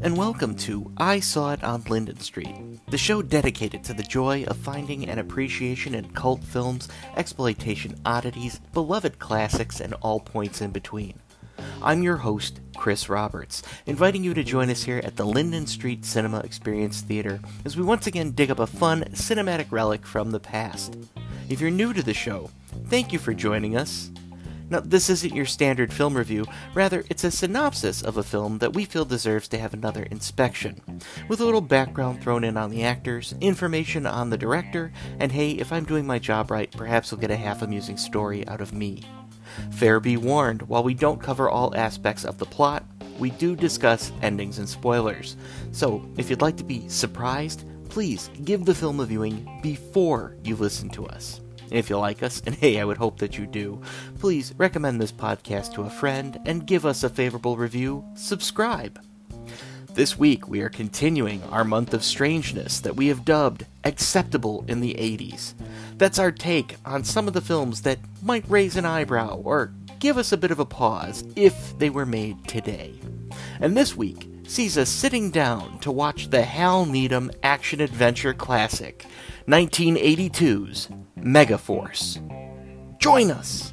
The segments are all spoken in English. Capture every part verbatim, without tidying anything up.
and welcome to I Saw It on Linden Street, the show dedicated to the joy of finding an appreciation in cult films, exploitation oddities, beloved classics, and all points in between. I'm your host, Chris Roberts, inviting you to join us here at the Linden Street Cinema Experience Theater as we once again dig up a fun cinematic relic from the past. If you're new to the show, thank you for joining us. Now, this isn't your standard film review, rather it's a synopsis of a film that we feel deserves to have another inspection, with a little background thrown in on the actors, information on the director, and hey, if I'm doing my job right, perhaps you'll get a half-amusing story out of me. Fair be warned, while we don't cover all aspects of the plot, we do discuss endings and spoilers, so if you'd like to be surprised, please give the film a viewing before you listen to us. If you like us, and hey, I would hope that you do, please recommend this podcast to a friend and give us a favorable review. Subscribe. This week, we are continuing our month of strangeness that we have dubbed Acceptable in the eighties. That's our take on some of the films that might raise an eyebrow or give us a bit of a pause if they were made today. And this week sees us sitting down to watch the Hal Needham action-adventure classic, nineteen eighty-two's Megaforce. Join us!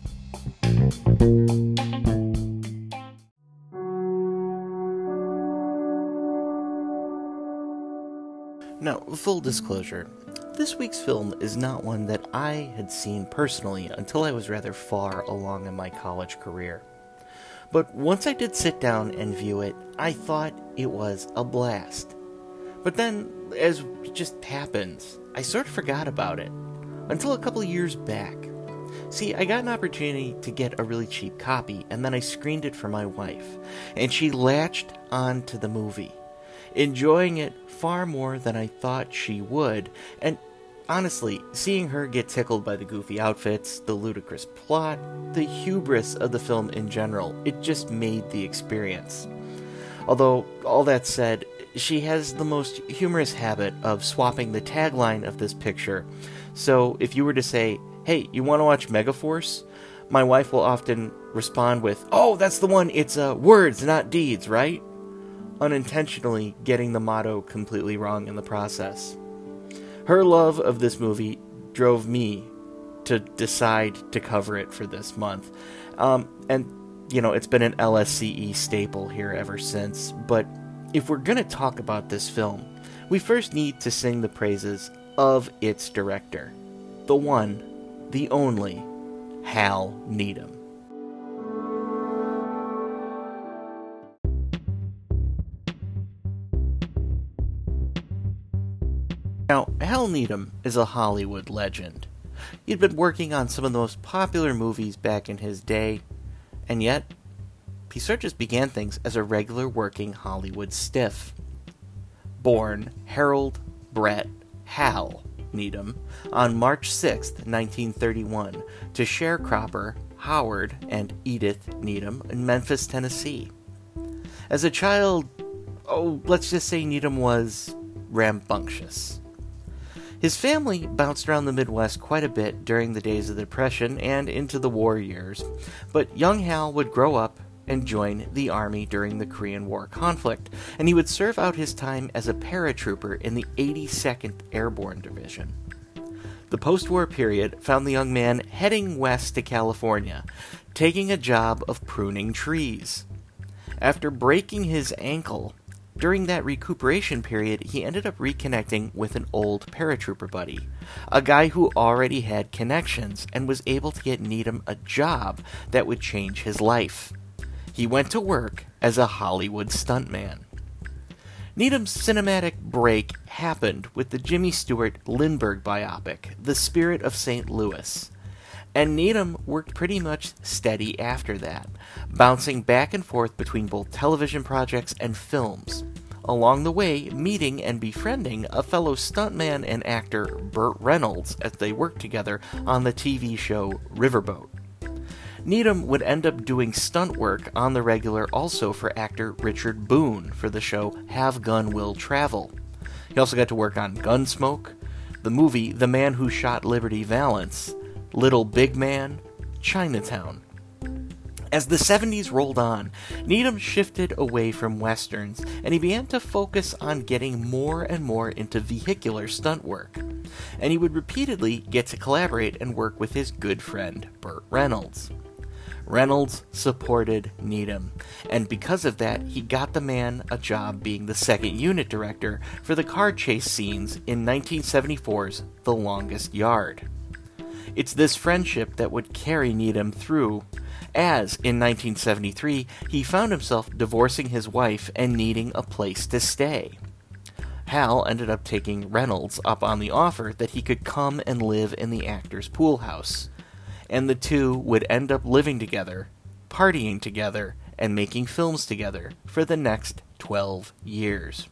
Now, full disclosure, this week's film is not one that I had seen personally until I was rather far along in my college career. But once I did sit down and view it, I thought it was a blast. But then, as just happens, I sort of forgot about it. Until a couple of years back. See, I got an opportunity to get a really cheap copy, and then I screened it for my wife, and she latched on to the movie, enjoying it far more than I thought she would, and honestly, seeing her get tickled by the goofy outfits, the ludicrous plot, the hubris of the film in general, it just made the experience. Although, all that said, she has the most humorous habit of swapping the tagline of this picture. So, if you were to say, hey, you want to watch Megaforce? My wife will often respond with, oh, that's the one, it's uh, words, not deeds, right? Unintentionally getting the motto completely wrong in the process. Her love of this movie drove me to decide to cover it for this month. Um, and, you know, it's been an L S C E staple here ever since. But if we're going to talk about this film, we first need to sing the praises of its director, the one, the only, Hal Needham. Now, Hal Needham is a Hollywood legend. He'd been working on some of the most popular movies back in his day, and yet, he sort of just began things as a regular working Hollywood stiff. Born Harold Brett Hal Needham on March sixth, nineteen thirty-one, to sharecropper Howard and Edith Needham in Memphis, Tennessee. As a child, oh, let's just say Needham was rambunctious. His family bounced around the Midwest quite a bit during the days of the Depression and into the war years, but young Hal would grow up and join the Army during the Korean War conflict, and he would serve out his time as a paratrooper in the eighty-second Airborne Division. The post-war period found the young man heading west to California, taking a job of pruning trees. After breaking his ankle, during that recuperation period, he ended up reconnecting with an old paratrooper buddy, a guy who already had connections and was able to get Needham a job that would change his life. He went to work as a Hollywood stuntman. Needham's cinematic break happened with the Jimmy Stewart Lindbergh biopic, The Spirit of Saint Louis. And Needham worked pretty much steady after that, bouncing back and forth between both television projects and films, along the way meeting and befriending a fellow stuntman and actor, Burt Reynolds, as they worked together on the T V show Riverboat. Needham would end up doing stunt work on the regular also for actor Richard Boone for the show Have Gun Will Travel. He also got to work on Gunsmoke, the movie The Man Who Shot Liberty Valance, Little Big Man, Chinatown. As the seventies rolled on, Needham shifted away from westerns, and he began to focus on getting more and more into vehicular stunt work. And he would repeatedly get to collaborate and work with his good friend, Burt Reynolds. Reynolds supported Needham, and because of that, he got the man a job being the second unit director for the car chase scenes in nineteen seventy-four's The Longest Yard. It's this friendship that would carry Needham through, as, in nineteen seventy-three, he found himself divorcing his wife and needing a place to stay. Hal ended up taking Reynolds up on the offer that he could come and live in the actor's pool house, and the two would end up living together, partying together, and making films together for the next twelve years.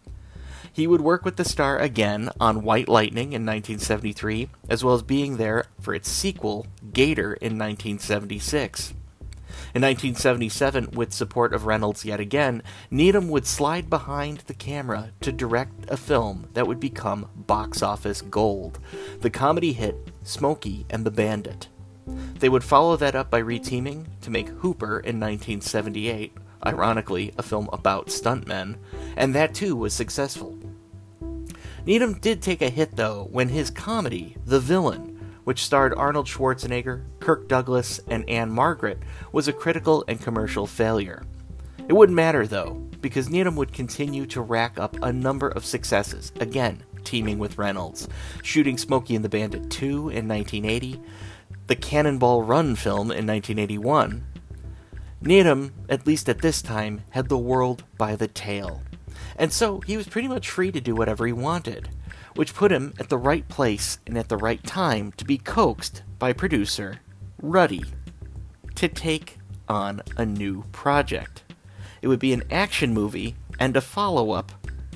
He would work with the star again on White Lightning in nineteen seventy-three, as well as being there for its sequel, Gator, in nineteen seventy-six. In nineteen seventy-seven, with support of Reynolds yet again, Needham would slide behind the camera to direct a film that would become box office gold, the comedy hit Smokey and the Bandit. They would follow that up by reteaming to make Hooper in nineteen seventy-eight, ironically a film about stuntmen, and that too was successful. Needham did take a hit though when his comedy, The Villain, which starred Arnold Schwarzenegger, Kirk Douglas, and Anne Margaret, was a critical and commercial failure. It wouldn't matter though, because Needham would continue to rack up a number of successes, again teaming with Reynolds, shooting Smokey and the Bandit two in nineteen eighty, the Cannonball Run film in nineteen eighty-one. Needham, at least at this time, had the world by the tail, and so he was pretty much free to do whatever he wanted, which put him at the right place and at the right time to be coaxed by producer Ruddy to take on a new project. It would be an action movie and a follow-up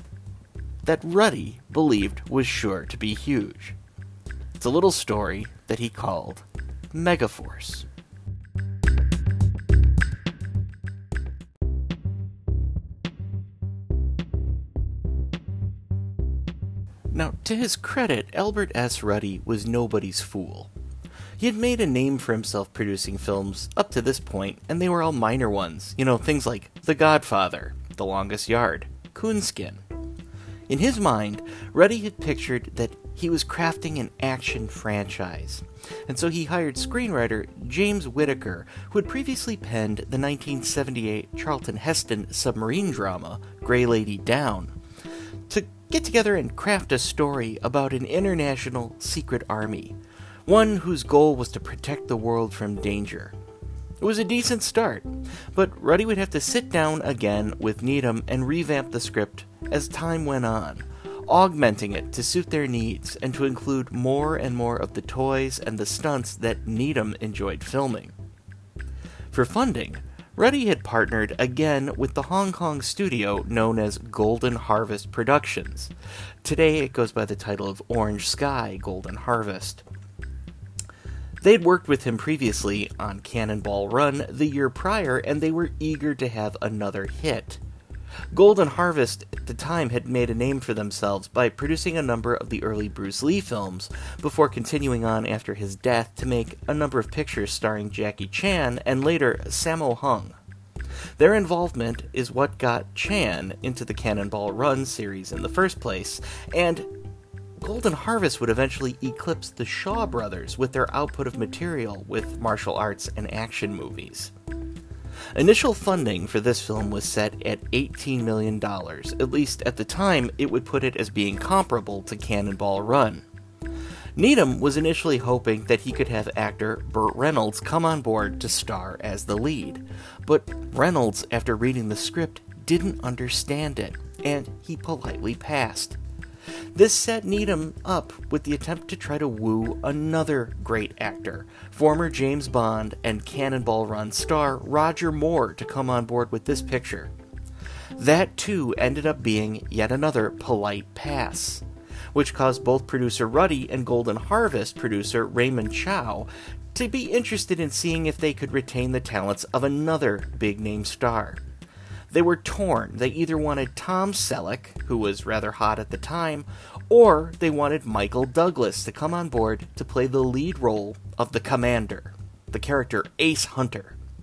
that Ruddy believed was sure to be huge. It's a little story that he called Megaforce. Now, to his credit, Albert S. Ruddy was nobody's fool. He had made a name for himself producing films up to this point, and they were all minor ones. You know, things like The Godfather, The Longest Yard, Coonskin. In his mind, Ruddy had pictured that he was crafting an action franchise, and so he hired screenwriter James Whittaker, who had previously penned the nineteen seventy-eight Charlton Heston submarine drama, Grey Lady Down, to get together and craft a story about an international secret army, one whose goal was to protect the world from danger. It was a decent start, but Ruddy would have to sit down again with Needham and revamp the script as time went on, augmenting it to suit their needs and to include more and more of the toys and the stunts that Needham enjoyed filming. For funding, Ruddy had partnered again with the Hong Kong studio known as Golden Harvest Productions. Today it goes by the title of Orange Sky Golden Harvest. They'd worked with him previously on Cannonball Run the year prior, and they were eager to have another hit. Golden Harvest at the time had made a name for themselves by producing a number of the early Bruce Lee films, before continuing on after his death to make a number of pictures starring Jackie Chan and later Sammo Hung. Their involvement is what got Chan into the Cannonball Run series in the first place, and Golden Harvest would eventually eclipse the Shaw Brothers with their output of material with martial arts and action movies. Initial funding for this film was set at eighteen million dollars, at least at the time it would put it as being comparable to Cannonball Run. Needham was initially hoping that he could have actor Burt Reynolds come on board to star as the lead, but Reynolds, after reading the script, didn't understand it, and he politely passed. This set Needham up with the attempt to try to woo another great actor, former James Bond and Cannonball Run star Roger Moore, to come on board with this picture. That too ended up being yet another polite pass, which caused both producer Ruddy and Golden Harvest producer Raymond Chow to be interested in seeing if they could retain the talents of another big-name star. They were torn. They either wanted Tom Selleck, who was rather hot at the time, or they wanted Michael Douglas to come on board to play the lead role of the Commander, the character Ace Hunter.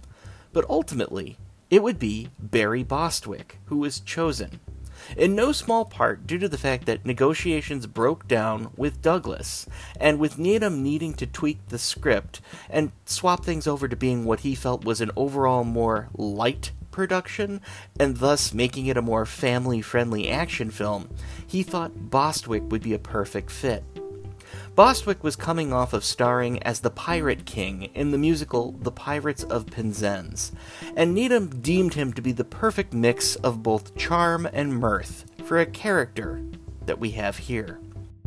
but ultimately, it would be Barry Bostwick who was chosen, in no small part due to the fact that negotiations broke down with Douglas, and with Needham needing to tweak the script and swap things over to being what he felt was an overall more light production, and thus making it a more family-friendly action film, he thought Bostwick would be a perfect fit. Bostwick was coming off of starring as the Pirate King in the musical The Pirates of Penzance, and Needham deemed him to be the perfect mix of both charm and mirth for a character that we have here.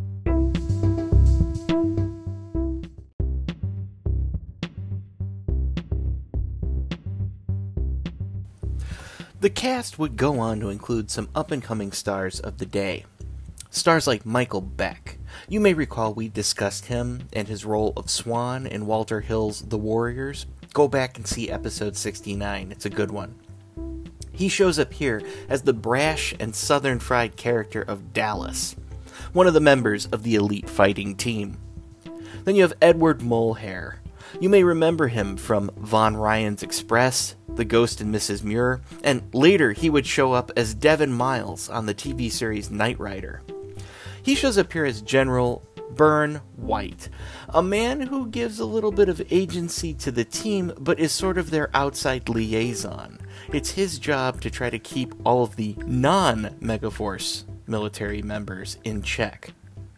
The cast would go on to include some up-and-coming stars of the day. Stars like Michael Beck. You may recall we discussed him and his role of Swan in Walter Hill's The Warriors. Go back and see episode sixty-nine, it's a good one. He shows up here as the brash and southern fried character of Dallas, one of the members of the elite fighting team. Then you have Edward Mulhare. You may remember him from Von Ryan's Express, The Ghost and Missus Muir, and later he would show up as Devon Miles on the T V series Knight Rider. He shows up here as General Burn White, a man who gives a little bit of agency to the team, but is sort of their outside liaison. It's his job to try to keep all of the non-Megaforce military members in check.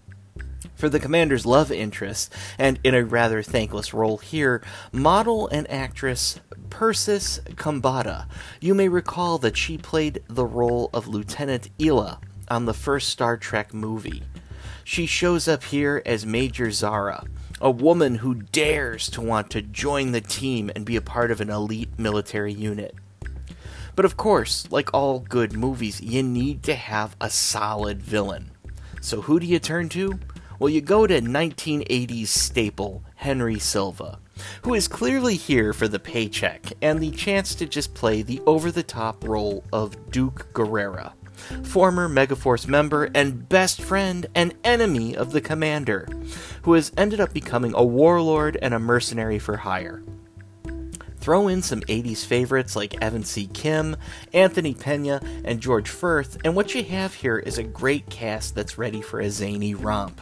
For the commander's love interest, and in a rather thankless role here, model and actress Persis Khambatta. You may recall that she played the role of Lieutenant Ela on the first Star Trek movie. She shows up here as Major Zara, a woman who dares to want to join the team and be a part of an elite military unit. But of course, like all good movies, you need to have a solid villain. So who do you turn to? Well, you go to nineteen eighties staple Henry Silva, who is clearly here for the paycheck and the chance to just play the over-the-top role of Duke Guerrera, former Megaforce member and best friend and enemy of the commander, who has ended up becoming a warlord and a mercenary for hire. Throw in some eighties favorites like Evan C. Kim, Anthony Pena, and George Firth, and what you have here is a great cast that's ready for a zany romp.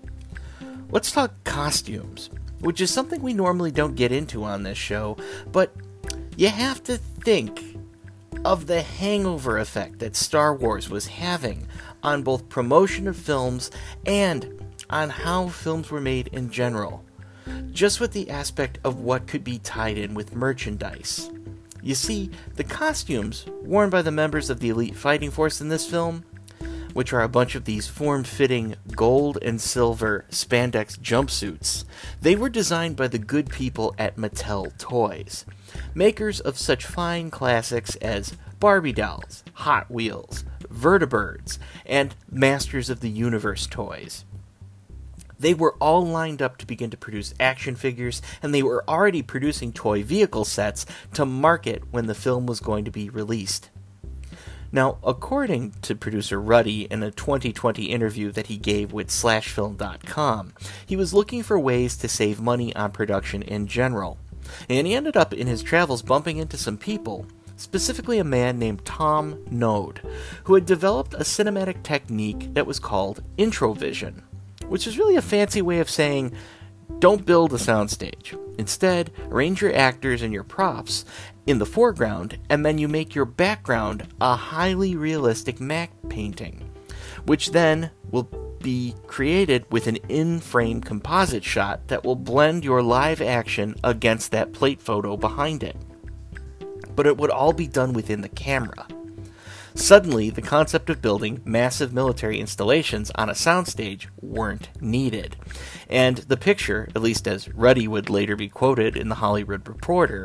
Let's talk costumes, which is something we normally don't get into on this show, but you have to think of the hangover effect that Star Wars was having on both promotion of films and on how films were made in general, just with the aspect of what could be tied in with merchandise. You see, the costumes worn by the members of the elite fighting force in this film, which are a bunch of these form-fitting gold and silver spandex jumpsuits, they were designed by the good people at Mattel Toys, makers of such fine classics as Barbie dolls, Hot Wheels, Vertibirds, and Masters of the Universe toys. They were all lined up to begin to produce action figures, and they were already producing toy vehicle sets to market when the film was going to be released. Now, according to producer Ruddy in a twenty twenty interview that he gave with slash film dot com, he was looking for ways to save money on production in general, and he ended up in his travels bumping into some people, specifically a man named Tom Node, who had developed a cinematic technique that was called Introvision, which is really a fancy way of saying, don't build a soundstage. Instead, arrange your actors and your props in the foreground, and then you make your background a highly realistic matte painting, which then will be created with an in-frame composite shot that will blend your live action against that plate photo behind it. But it would all be done within the camera. Suddenly, the concept of building massive military installations on a soundstage weren't needed, and the picture, at least as Ruddy would later be quoted in The Hollywood Reporter,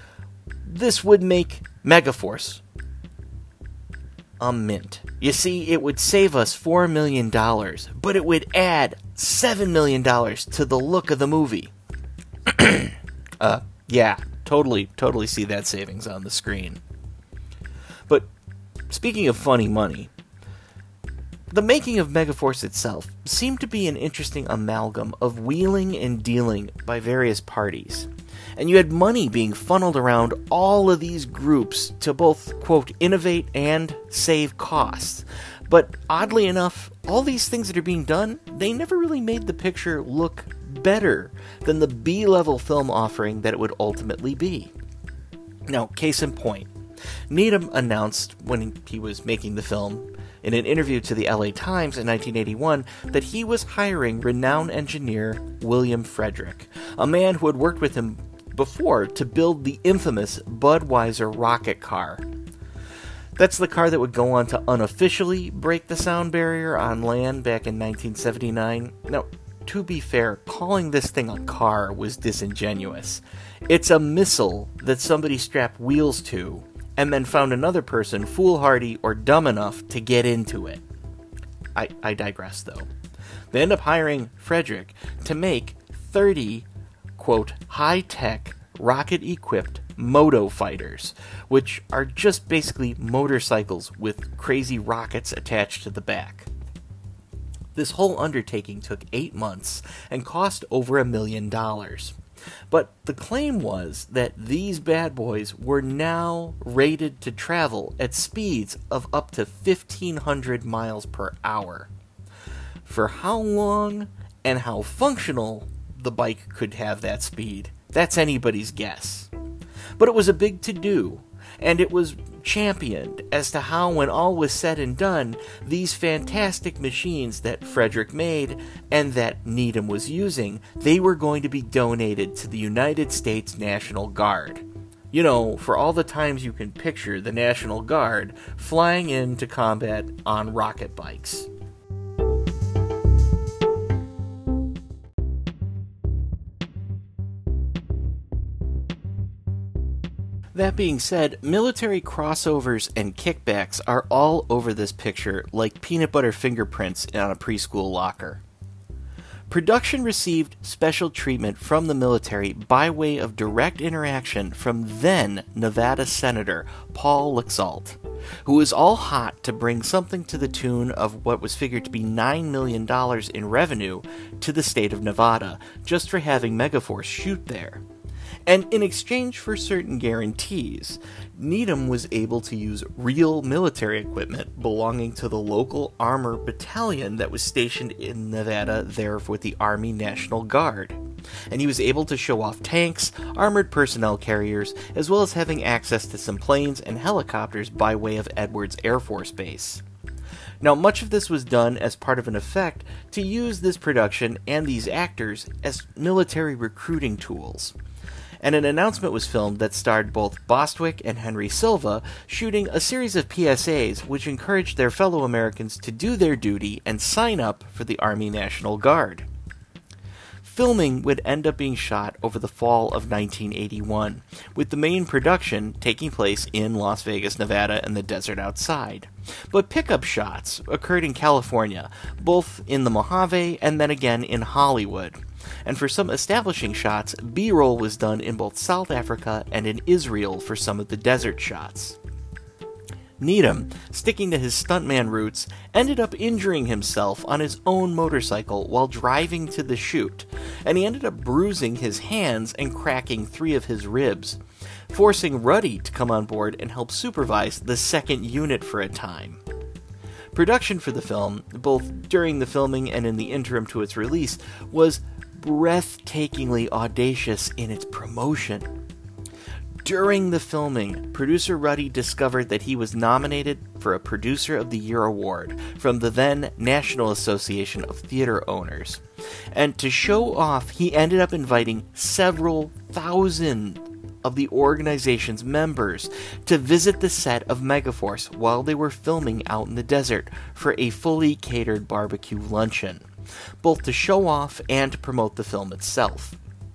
this would make Megaforce a mint. You see, it would save us four million dollars, but it would add seven million dollars to the look of the movie. uh, yeah, totally, totally see that savings on the screen. But speaking of funny money, the making of Megaforce itself seemed to be an interesting amalgam of wheeling and dealing by various parties. And you had money being funneled around all of these groups to both, quote, innovate and save costs. But oddly enough, all these things that are being done, they never really made the picture look better than the B-level film offering that it would ultimately be. Now, case in point, Needham announced when he was making the film in an interview to the L A Times in nineteen eighty-one that he was hiring renowned engineer William Frederick, a man who had worked with him before to build the infamous Budweiser rocket car. That's the car that would go on to unofficially break the sound barrier on land back in nineteen seventy-nine. Now, to be fair, calling this thing a car was disingenuous. It's a missile that somebody strapped wheels to and then found another person foolhardy or dumb enough to get into it. I, I digress, though. They end up hiring Frederick to make thirty, quote, high-tech, rocket-equipped moto fighters, which are just basically motorcycles with crazy rockets attached to the back. This whole undertaking took eight months and cost over a million dollars. But the claim was that these bad boys were now rated to travel at speeds of up to fifteen hundred miles per hour. For how long and how functional the bike could have that speed, that's anybody's guess. But it was a big to-do, and it was championed as to how, when all was said and done, these fantastic machines that Frederick made and that Needham was using, they were going to be donated to the United States National Guard. You know, for all the times you can picture the National Guard flying into combat on rocket bikes. That being said, military crossovers and kickbacks are all over this picture like peanut butter fingerprints on a preschool locker. Production received special treatment from the military by way of direct interaction from then Nevada Senator Paul Laxalt, who was all hot to bring something to the tune of what was figured to be nine million dollars in revenue to the state of Nevada just for having Megaforce shoot there. And in exchange for certain guarantees, Needham was able to use real military equipment belonging to the local armor battalion that was stationed in Nevada there with the Army National Guard. And he was able to show off tanks, armored personnel carriers, as well as having access to some planes and helicopters by way of Edwards Air Force Base. Now, much of this was done as part of an effect to use this production and these actors as military recruiting tools. And an announcement was filmed that starred both Bostwick and Henry Silva shooting a series of P S As which encouraged their fellow Americans to do their duty and sign up for the Army National Guard. Filming would end up being shot over the fall of nineteen eighty-one, with the main production taking place in Las Vegas, Nevada, and the desert outside. But pickup shots occurred in California, both in the Mojave and then again in Hollywood. And for some establishing shots, B-roll was done in both South Africa and in Israel for some of the desert shots. Needham, sticking to his stuntman roots, ended up injuring himself on his own motorcycle while driving to the shoot, and he ended up bruising his hands and cracking three of his ribs, forcing Ruddy to come on board and help supervise the second unit for a time. Production for the film, both during the filming and in the interim to its release, was breathtakingly audacious in its promotion. During the filming, producer Ruddy discovered that he was nominated for a Producer of the Year award from the then National Association of Theater Owners. And to show off, he ended up inviting several thousand of the organization's members to visit the set of Megaforce while they were filming out in the desert for a fully catered barbecue luncheon, both to show off and to promote the film itself.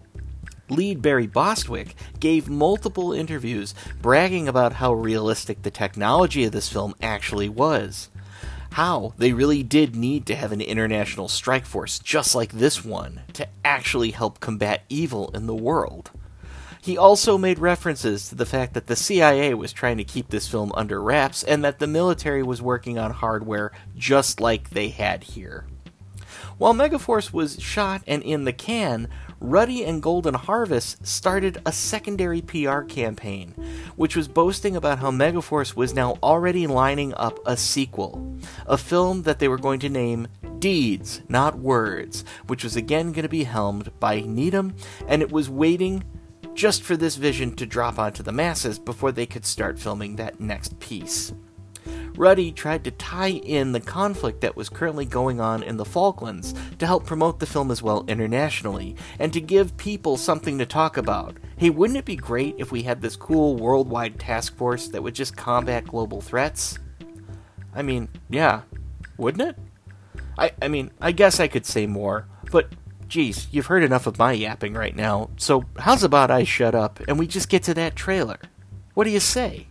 Lead Barry Bostwick gave multiple interviews bragging about how realistic the technology of this film actually was. How they really did need to have an international strike force just like this one to actually help combat evil in the world. He also made references to the fact that the C I A was trying to keep this film under wraps and that the military was working on hardware just like they had here. While Megaforce was shot and in the can, Ruddy and Golden Harvest started a secondary P R campaign, which was boasting about how Megaforce was now already lining up a sequel, a film that they were going to name Deeds, Not Words, which was again going to be helmed by Needham, and it was waiting just for this vision to drop onto the masses before they could start filming that next piece. Ruddy tried to tie in the conflict that was currently going on in the Falklands to help promote the film as well internationally, and to give people something to talk about. Hey, wouldn't it be great if we had this cool worldwide task force that would just combat global threats? I mean, yeah, wouldn't it? I, I mean, I guess I could say more, but geez, you've heard enough of my yapping right now, so how's about I shut up and we just get to that trailer? What do you say?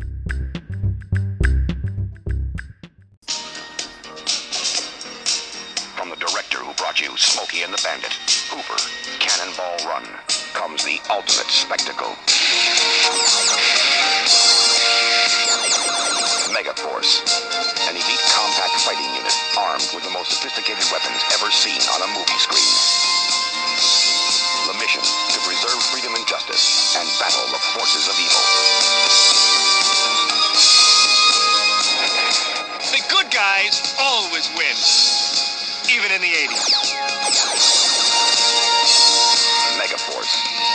From the director who brought you Smokey and the Bandit, Hooper, Cannonball Run, comes the ultimate spectacle. Megaforce, an elite compact fighting unit armed with the most sophisticated weapons ever seen on a movie screen. The mission, to preserve freedom and justice and battle the forces of evil. The good guys always win, even in the eighties. Megaforce.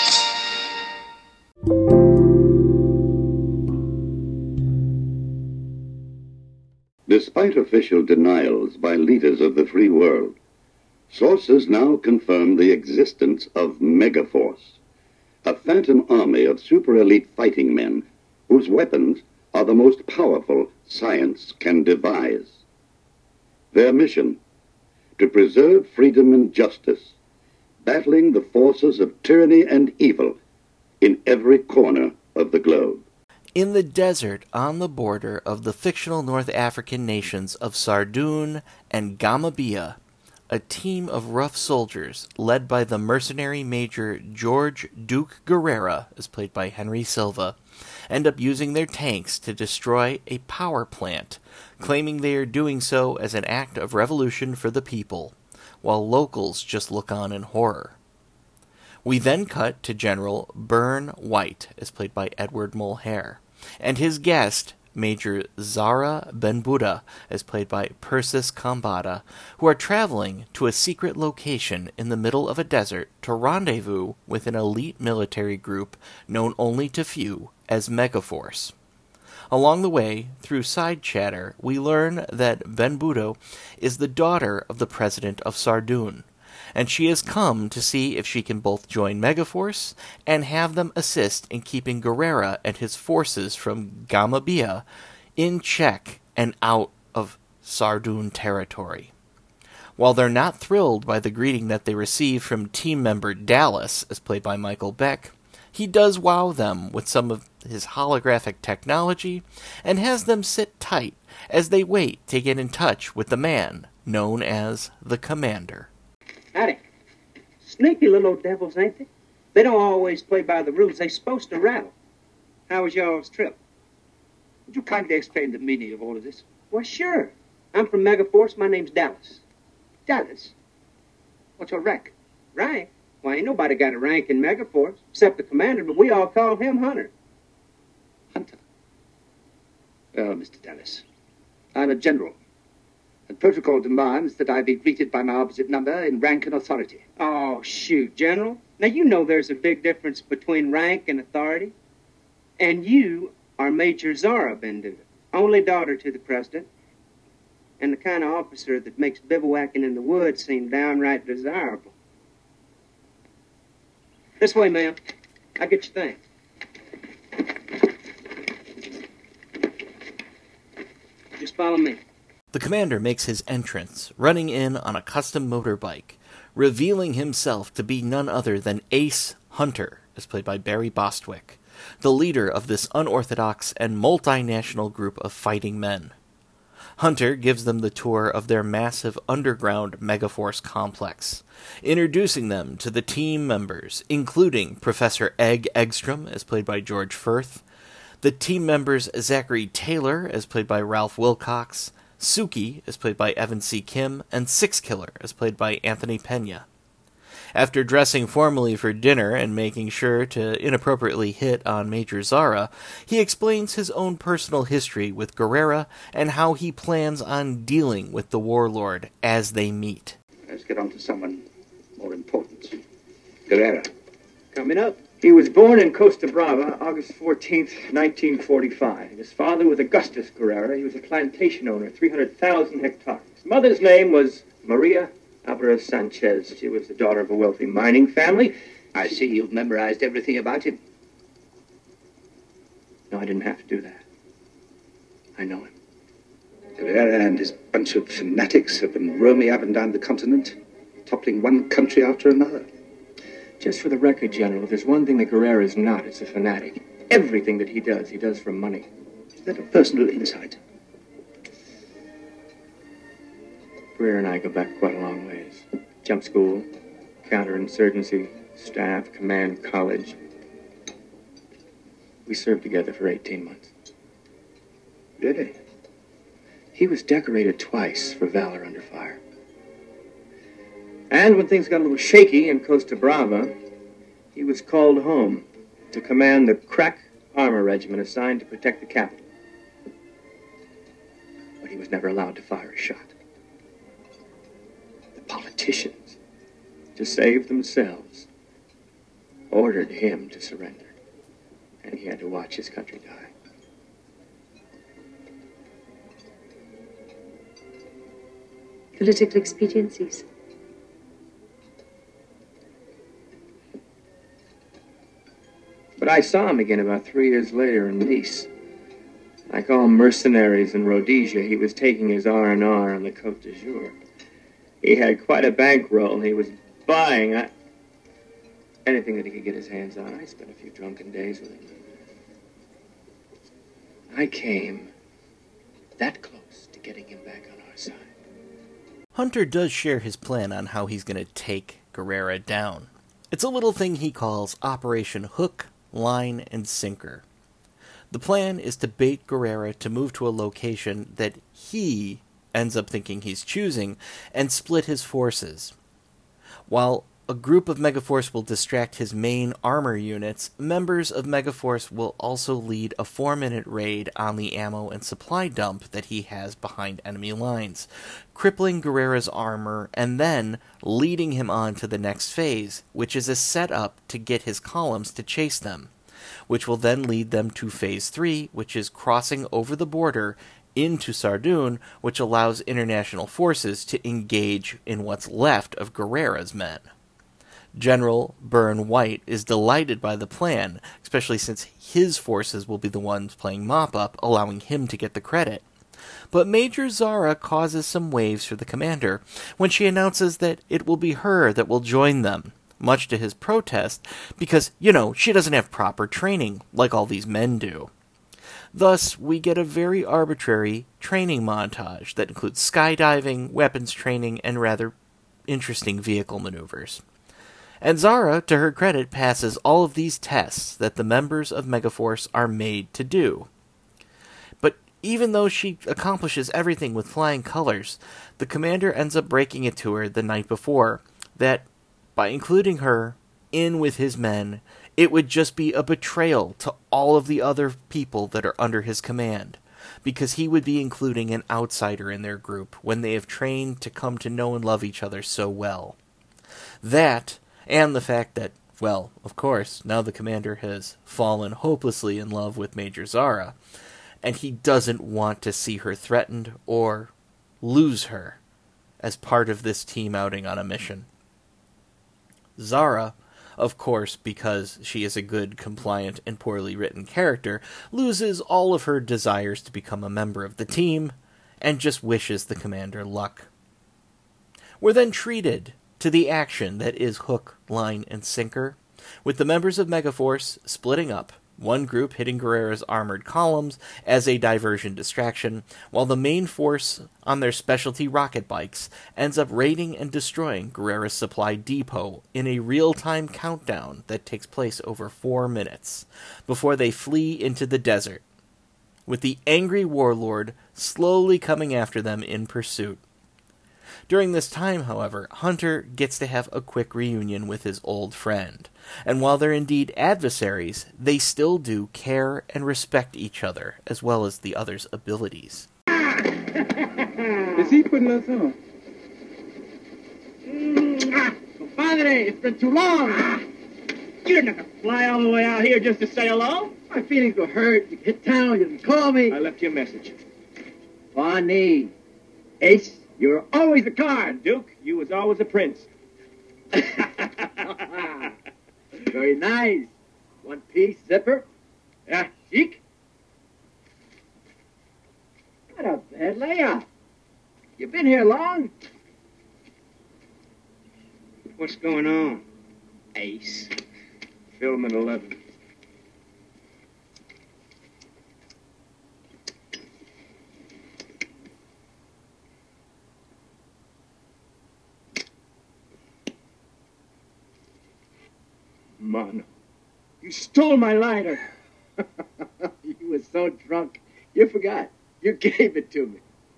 Despite official denials by leaders of the free world, sources now confirm the existence of Megaforce, a phantom army of super-elite fighting men whose weapons are the most powerful science can devise. Their mission, to preserve freedom and justice, battling the forces of tyranny and evil in every corner of the globe. In the desert on the border of the fictional North African nations of Sardoon and Gamabia, a team of rough soldiers led by the mercenary Major George Duke Guerrera, as played by Henry Silva, end up using their tanks to destroy a power plant, claiming they are doing so as an act of revolution for the people, while locals just look on in horror. We then cut to General Byrne White, as played by Edward Mulhare, and his guest, Major Zara Benbuda, as played by Persis Kambata, who are traveling to a secret location in the middle of a desert to rendezvous with an elite military group known only to few as Megaforce. Along the way, through side chatter, we learn that Benbudo is the daughter of the president of Sardoon, and she has come to see if she can both join Megaforce and have them assist in keeping Guerrera and his forces from Gamabia in check and out of Sardoon territory. While they're not thrilled by the greeting that they receive from team member Dallas, as played by Michael Beck, he does wow them with some of his holographic technology and has them sit tight as they wait to get in touch with the man known as the Commander. Howdy. Sneaky little old devils, ain't they? They don't always play by the rules. They're supposed to rattle. How was y'all's trip? Would you kindly explain the meaning of all of this? Well, sure. I'm from Megaforce. My name's Dallas. Dallas? What's your rank? Rank? Well, ain't nobody got a rank in Megaforce, except the commander, but we all call him Hunter. Hunter? Well, Mister Dallas, I'm a general. And protocol demands that I be greeted by my opposite number in rank and authority. Oh, shoot, General. Now, you know there's a big difference between rank and authority. And you are Major Zara Benduda, only daughter to the president, and the kind of officer that makes bivouacking in the woods seem downright desirable. This way, ma'am. I'll get your things. Just follow me. The commander makes his entrance, running in on a custom motorbike, revealing himself to be none other than Ace Hunter, as played by Barry Bostwick, the leader of this unorthodox and multinational group of fighting men. Hunter gives them the tour of their massive underground Megaforce complex, introducing them to the team members, including Professor Egg Eggstrom, as played by George Firth, the team members Zachary Taylor, as played by Ralph Wilcox, Suki, as played by Evan C. Kim, and Six Killer, as played by Anthony Pena. After dressing formally for dinner and making sure to inappropriately hit on Major Zara, he explains his own personal history with Gerrera and how he plans on dealing with the warlord as they meet. Let's get on to someone more important. Gerrera. Coming up. He was born in Costa Brava, August fourteenth, nineteen forty-five. His father was Augustus Gerrera. He was a plantation owner, three hundred thousand hectares. His mother's name was Maria Alvarez Sanchez. She was the daughter of a wealthy mining family. I see you've memorized everything about him. No, I didn't have to do that. I know him. Gerrera and his bunch of fanatics have been roaming up and down the continent, toppling one country after another. Just for the record, General, if there's one thing that Gerrera is not, it's a fanatic. Everything that he does, he does for money. Is that a personal insight? Gerrera and I go back quite a long ways. Jump school, counterinsurgency, staff, command, college. We served together for eighteen months. Really? He was decorated twice for valor under fire. And when things got a little shaky in Costa Brava, he was called home to command the crack armor regiment assigned to protect the capital. But he was never allowed to fire a shot. The politicians, to save themselves, ordered him to surrender. And he had to watch his country die. Political expediencies. But I saw him again about three years later in Nice. Like all mercenaries in Rhodesia, he was taking his R and R on the Côte d'Azur. He had quite a bankroll. He was buying I... anything that he could get his hands on. I spent a few drunken days with him. I came that close to getting him back on our side. Hunter does share his plan on how he's going to take Gerrera down. It's a little thing he calls Operation Hook, Line, and Sinker. The plan is to bait Gerrera to move to a location that he ends up thinking he's choosing and split his forces. While a group of Megaforce will distract his main armor units, members of Megaforce will also lead a four-minute raid on the ammo and supply dump that he has behind enemy lines, crippling Gerrera's armor and then leading him on to the next phase, which is a setup to get his columns to chase them, which will then lead them to Phase three, which is crossing over the border into Sardun, which allows international forces to engage in what's left of Gerrera's men. General Burn White is delighted by the plan, especially since his forces will be the ones playing mop-up, allowing him to get the credit. But Major Zara causes some waves for the commander when she announces that it will be her that will join them, much to his protest, because, you know, she doesn't have proper training like all these men do. Thus, we get a very arbitrary training montage that includes skydiving, weapons training, and rather interesting vehicle maneuvers. And Zara, to her credit, passes all of these tests that the members of Megaforce are made to do. But even though she accomplishes everything with flying colors, the commander ends up breaking it to her the night before that, by including her in with his men, it would just be a betrayal to all of the other people that are under his command, because he would be including an outsider in their group when they have trained to come to know and love each other so well. That, and the fact that, well, of course, now the commander has fallen hopelessly in love with Major Zara, and he doesn't want to see her threatened or lose her as part of this team outing on a mission. Zara, of course, because she is a good, compliant, and poorly written character, loses all of her desires to become a member of the team, and just wishes the commander luck. We're then treated to the action that is Hook, Line, and Sinker, with the members of Megaforce splitting up, one group hitting Gerrera's armored columns as a diversion distraction, while the main force on their specialty rocket bikes ends up raiding and destroying Gerrera's supply depot in a real-time countdown that takes place over four minutes, before they flee into the desert, with the angry warlord slowly coming after them in pursuit. During this time, however, Hunter gets to have a quick reunion with his old friend, and while they're indeed adversaries, they still do care and respect each other, as well as the other's abilities. Is he putting us on? Compadre, it's been too long. You didn't have to fly all the way out here just to say hello. My feelings were hurt. You hit town, you didn't call me. I left you a message. Funny. Ace, you were always a card. Duke, you was always a prince. Very nice. One piece zipper. Yeah, chic. What a bad layout. You been here long? What's going on, Ace? Film at eleven. Mono. You stole my lighter. You were so drunk. You forgot. You gave it to me.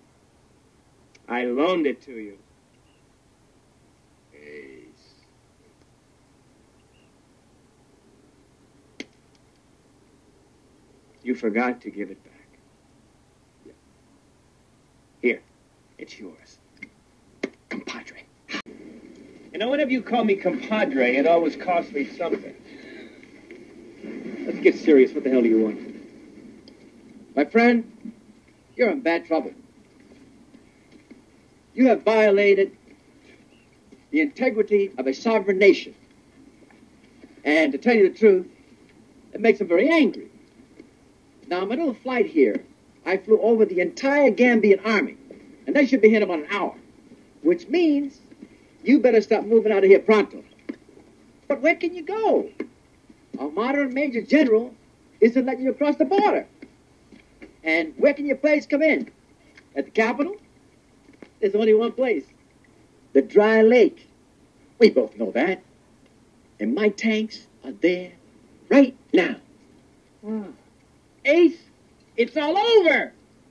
I loaned it to you. Ace. You forgot to give it back. Here, it's yours. Compadre. You know, whenever you call me compadre, it always costs me something. Let's get serious. What the hell do you want? My friend, you're in bad trouble. You have violated the integrity of a sovereign nation. And to tell you the truth, it makes them very angry. Now, on my little flight here, I flew over the entire Gambian army, and they should be here in about an hour, which means you better start moving out of here pronto. But where can you go? A modern major general isn't letting you across the border. And where can your planes come in? At the capital? There's only one place. The dry lake. We both know that. And my tanks are there right now. Oh. Ace, it's all over.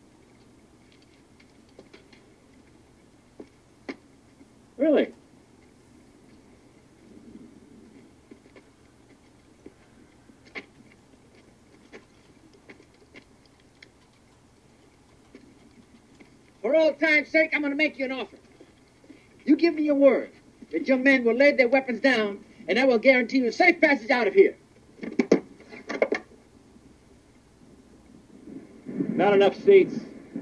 Really? For all time's sake, I'm going to make you an offer. You give me your word that your men will lay their weapons down, and I will guarantee you a safe passage out of here. Not enough seats.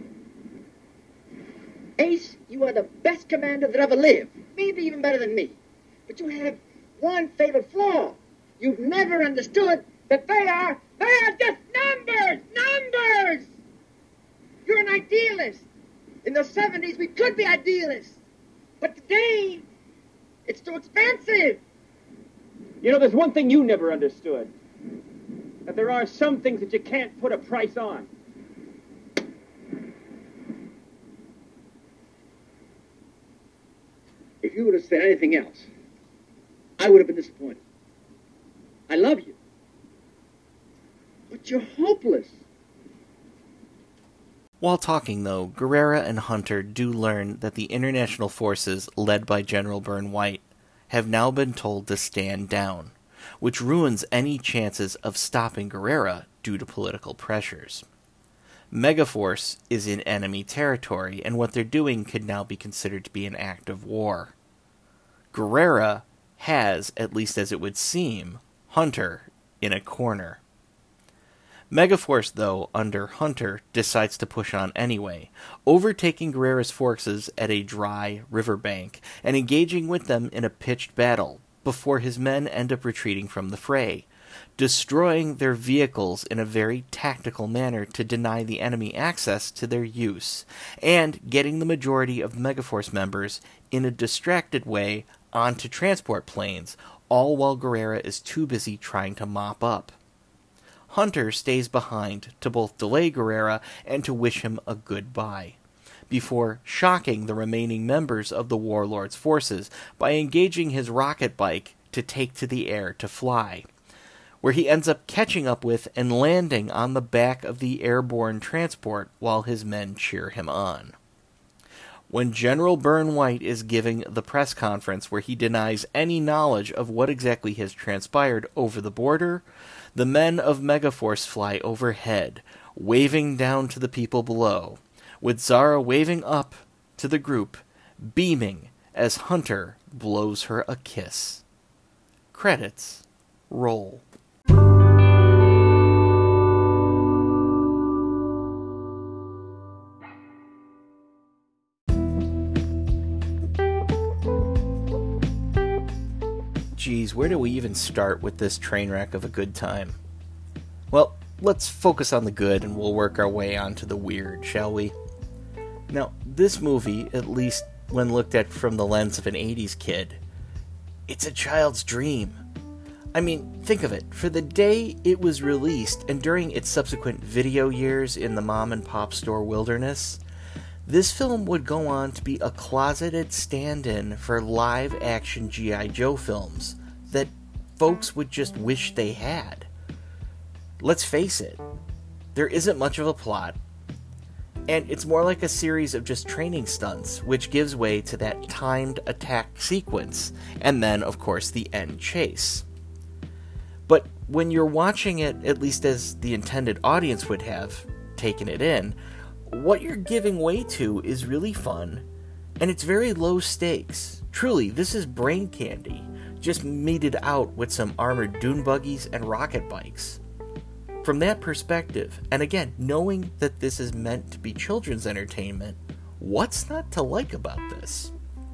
Ace, you are the best commander that ever lived. Maybe even better than me. But you have one fatal flaw. You've never understood that they are, they are just numbers! Numbers! You're an idealist. In the seventies, we could be idealists. But today, it's too expensive. You know, there's one thing you never understood. That there are some things that you can't put a price on. If you would have said anything else, I would have been disappointed. I love you. But you're hopeless. While talking, though, Guerrera and Hunter do learn that the international forces led by General Byrne White have now been told to stand down, which ruins any chances of stopping Guerrera due to political pressures. Megaforce is in enemy territory, and what they're doing could now be considered to be an act of war. Guerrera has, at least as it would seem, Hunter in a corner. Megaforce, though, under Hunter, decides to push on anyway, overtaking Guerrera's forces at a dry riverbank and engaging with them in a pitched battle before his men end up retreating from the fray, destroying their vehicles in a very tactical manner to deny the enemy access to their use, and getting the majority of Megaforce members in a distracted way onto transport planes, all while Guerrera is too busy trying to mop up. Hunter stays behind to both delay Guerrera and to wish him a goodbye, before shocking the remaining members of the warlord's forces by engaging his rocket bike to take to the air to fly, where he ends up catching up with and landing on the back of the airborne transport while his men cheer him on. when General Byrne White is giving the press conference where he denies any knowledge of what exactly has transpired over the border, the men of Megaforce fly overhead, waving down to the people below, with Zara waving up to the group, beaming as Hunter blows her a kiss. Credits roll. Geez, where do we even start with this train wreck of a good time? Well, let's focus on the good and we'll work our way on to the weird, shall we? Now, this movie, at least when looked at from the lens of an eighties kid, it's a child's dream. I mean, think of it. For the day it was released, and during its subsequent video years in the mom and pop store wilderness, this film would go on to be a closeted stand-in for live-action G I. Joe films that folks would just wish they had. Let's face it, there isn't much of a plot, and it's more like a series of just training stunts, which gives way to that timed attack sequence, and then, of course, the end chase. But when you're watching it, at least as the intended audience would have taken it in, what you're giving way to is really fun, and it's very low stakes. Truly, this is brain candy, just meted out with some armored dune buggies and rocket bikes. From that perspective, and again, knowing that this is meant to be children's entertainment, what's not to like about this?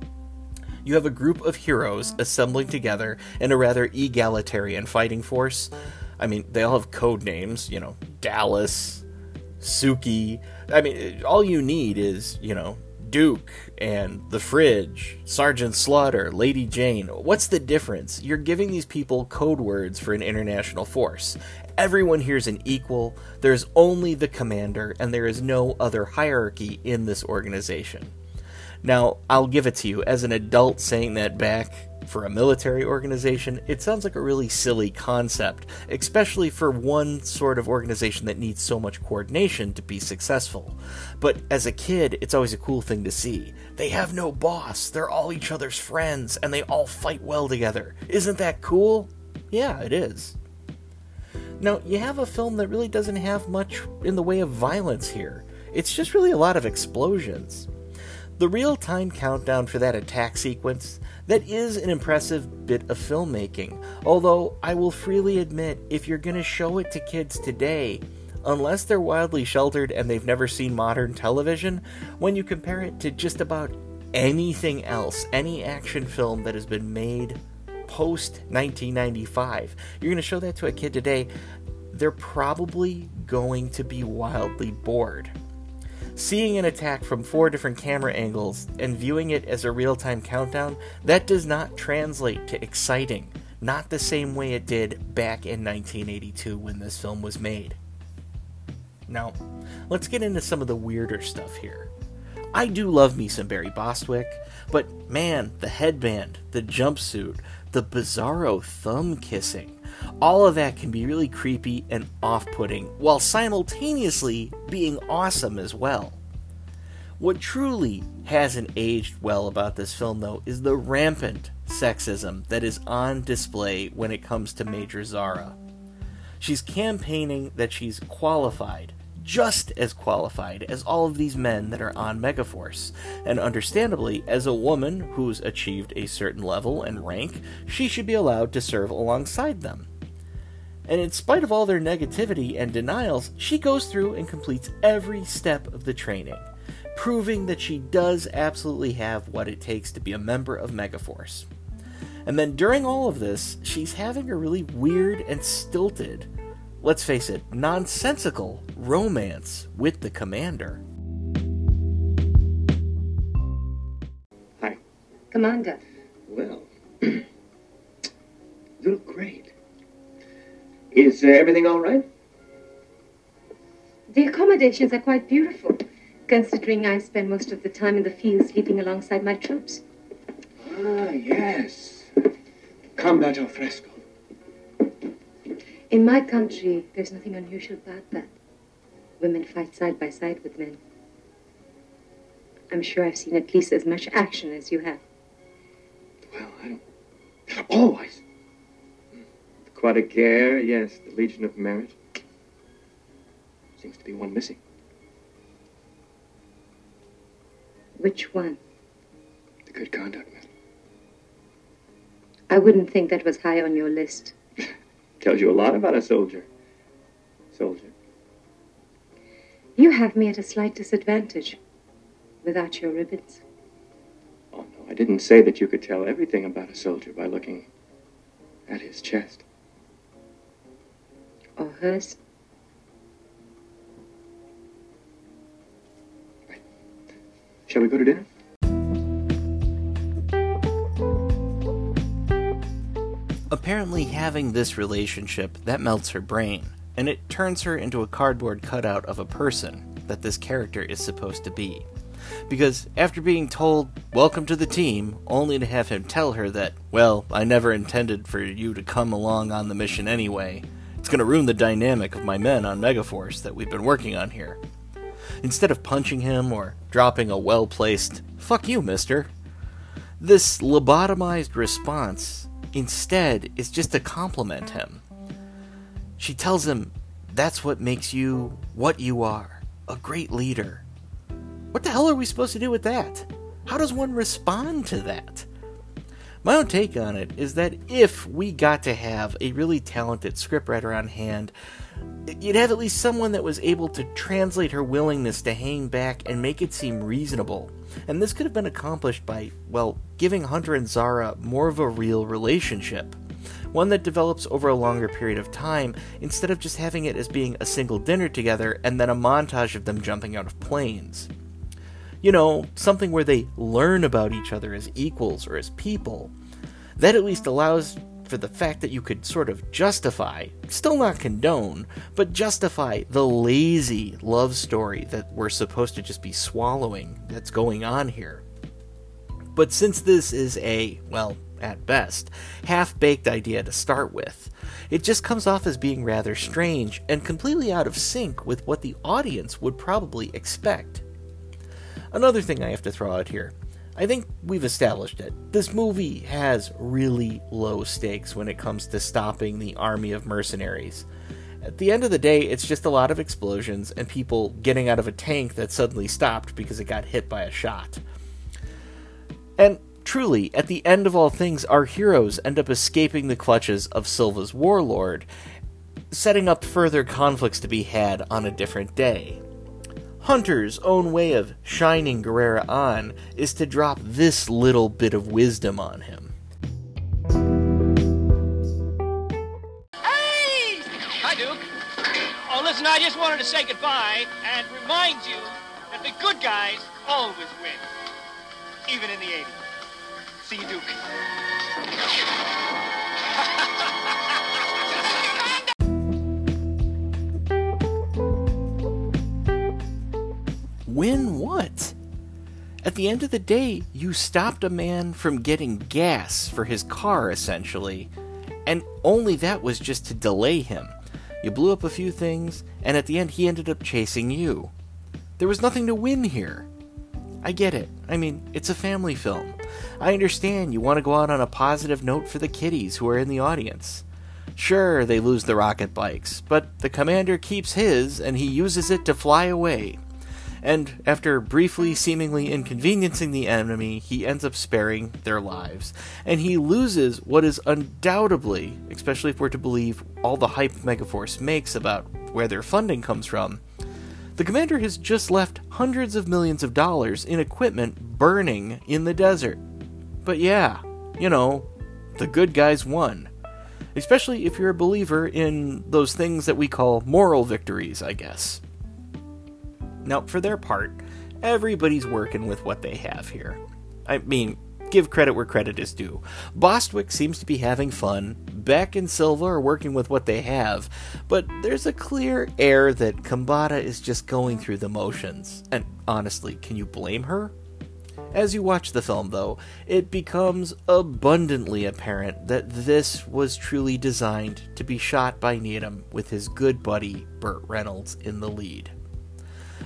You have a group of heroes assembling together in a rather egalitarian fighting force. I mean, they all have code names, you know, Dallas, Suki. I mean, all you need is, you know, Duke and the Fridge, Sergeant Slaughter, Lady Jane. What's the difference? You're giving these people code words for an international force. Everyone here's an equal. There's only the commander, and there is no other hierarchy in this organization. Now, I'll give it to you, as an adult saying that back for a military organization, it sounds like a really silly concept, especially for one sort of organization that needs so much coordination to be successful. But as a kid, it's always a cool thing to see. They have no boss, they're all each other's friends, and they all fight well together. Isn't that cool? Yeah, it is. Now, you have a film that really doesn't have much in the way of violence here. It's just really a lot of explosions. The real-time countdown for that attack sequence, that is an impressive bit of filmmaking, although I will freely admit, if you're going to show it to kids today, unless they're wildly sheltered and they've never seen modern television, when you compare it to just about anything else, any action film that has been made post nineteen ninety-five, you're going to show that to a kid today, they're probably going to be wildly bored. Seeing an attack from four different camera angles and viewing it as a real-time countdown, that does not translate to exciting, not the same way it did back in nineteen eighty-two when this film was made. Now, let's get into some of the weirder stuff here. I do love me some Barry Bostwick, but man, the headband, the jumpsuit, the bizarro thumb kissing, all of that can be really creepy and off-putting, while simultaneously being awesome as well. What truly hasn't aged well about this film, though, is the rampant sexism that is on display when it comes to Major Zara. She's campaigning that she's qualified, just as qualified as all of these men that are on Megaforce, and understandably, as a woman who's achieved a certain level and rank, she should be allowed to serve alongside them. And in spite of all their negativity and denials, she goes through and completes every step of the training, proving that she does absolutely have what it takes to be a member of Megaforce. And then during all of this, she's having a really weird and stilted, let's face it, nonsensical romance with the commander. Hi. Commander. Well, you look great. Is uh, everything all right? The accommodations are quite beautiful, considering I spend most of the time in the field sleeping alongside my troops. Ah, yes. Combat al fresco. In my country, there's nothing unusual about that. Women fight side by side with men. I'm sure I've seen at least as much action as you have. Well, I don't... Oh, I... The Croix de Guerre, yes, the Legion of Merit. Seems to be one missing. Which one? The Good Conduct Medal. I wouldn't think that was high on your list. Tells you a lot about a soldier. Soldier. You have me at a slight disadvantage without your ribbons. Oh, no, I didn't say that you could tell everything about a soldier by looking at his chest. Or hers. Right. Shall we go to dinner? Apparently having this relationship, that melts her brain, and it turns her into a cardboard cutout of a person that this character is supposed to be. Because after being told, welcome to the team, only to have him tell her that, well, I never intended for you to come along on the mission anyway. It's going to ruin the dynamic of my men on Megaforce that we've been working on here. Instead of punching him or dropping a well-placed, fuck you, mister, this lobotomized response instead is just to compliment him. She tells him, that's what makes you what you are, a great leader. What the hell are we supposed to do with that? How does one respond to that? My own take on it is that if we got to have a really talented scriptwriter on hand, you'd have at least someone that was able to translate her willingness to hang back and make it seem reasonable. And this could have been accomplished by, well, giving Hunter and Zara more of a real relationship. One that develops over a longer period of time, instead of just having it as being a single dinner together and then a montage of them jumping out of planes. You know, something where they learn about each other as equals or as people. That at least allows for the fact that you could sort of justify, still not condone, but justify the lazy love story that we're supposed to just be swallowing that's going on here. But since this is a, well, at best, half-baked idea to start with, it just comes off as being rather strange and completely out of sync with what the audience would probably expect. Another thing I have to throw out here. I think we've established it. This movie has really low stakes when it comes to stopping the army of mercenaries. At the end of the day, it's just a lot of explosions and people getting out of a tank that suddenly stopped because it got hit by a shot. And truly, at the end of all things, our heroes end up escaping the clutches of Silva's warlord, setting up further conflicts to be had on a different day. Hunter's own way of shining Guerrera on is to drop this little bit of wisdom on him. Hey! Hi, Duke. Oh, listen, I just wanted to say goodbye and remind you that the good guys always win. Even in the eighties. See you, Duke. Win what? At the end of the day, you stopped a man from getting gas for his car, essentially, and only that was just to delay him. You blew up a few things, and at the end he ended up chasing you. There was nothing to win here. I get it. I mean, it's a family film. I understand you want to go out on a positive note for the kiddies who are in the audience. Sure, they lose the rocket bikes, but the commander keeps his, and he uses it to fly away. And after briefly seemingly inconveniencing the enemy, he ends up sparing their lives. And he loses what is undoubtedly, especially if we're to believe all the hype Megaforce makes about where their funding comes from, the commander has just left hundreds of millions of dollars in equipment burning in the desert. But yeah, you know, the good guys won. Especially if you're a believer in those things that we call moral victories, I guess. Now, for their part, everybody's working with what they have here. I mean, give credit where credit is due. Bostwick seems to be having fun, Beck and Silva are working with what they have, but there's a clear air that Kambata is just going through the motions. And honestly, can you blame her? As you watch the film, though, it becomes abundantly apparent that this was truly designed to be shot by Needham with his good buddy Burt Reynolds in the lead.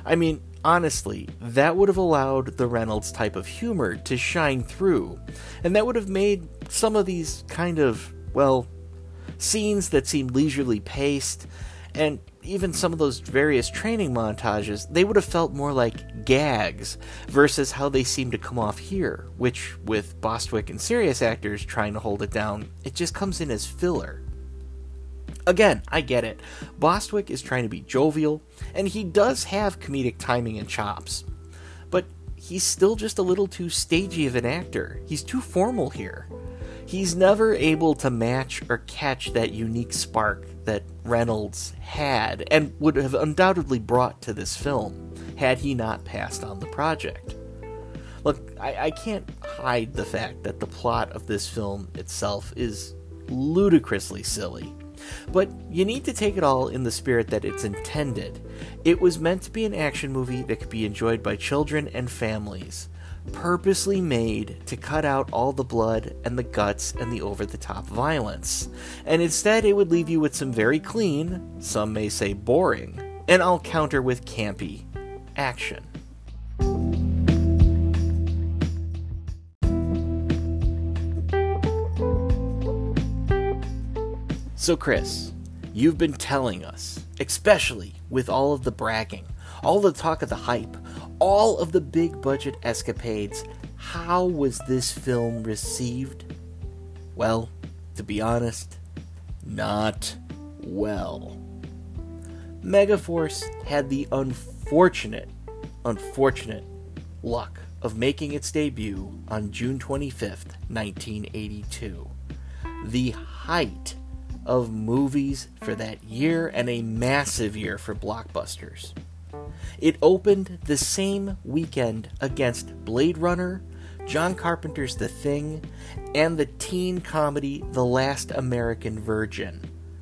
I mean, honestly, that would have allowed the Reynolds type of humor to shine through, and that would have made some of these kind of, well, scenes that seemed leisurely paced, and even some of those various training montages, they would have felt more like gags versus how they seem to come off here, which, with Bostwick and serious actors trying to hold it down, it just comes in as filler. Again, I get it. Bostwick is trying to be jovial, and he does have comedic timing and chops. But he's still just a little too stagey of an actor. He's too formal here. He's never able to match or catch that unique spark that Reynolds had, and would have undoubtedly brought to this film, had he not passed on the project. Look, I, I can't hide the fact that the plot of this film itself is ludicrously silly. But you need to take it all in the spirit that it's intended. It was meant to be an action movie that could be enjoyed by children and families, purposely made to cut out all the blood and the guts and the over-the-top violence. And instead it would leave you with some very clean, some may say boring, and I'll counter with campy, action. So Chris, you've been telling us, especially with all of the bragging, all the talk of the hype, all of the big budget escapades, how was this film received? Well, to be honest, not well. Megaforce had the unfortunate, unfortunate luck of making its debut on June twenty-fifth, nineteen eighty-two. The height of movies for that year, and a massive year for blockbusters. It opened the same weekend against Blade Runner, John Carpenter's The Thing, and the teen comedy The Last American Virgin.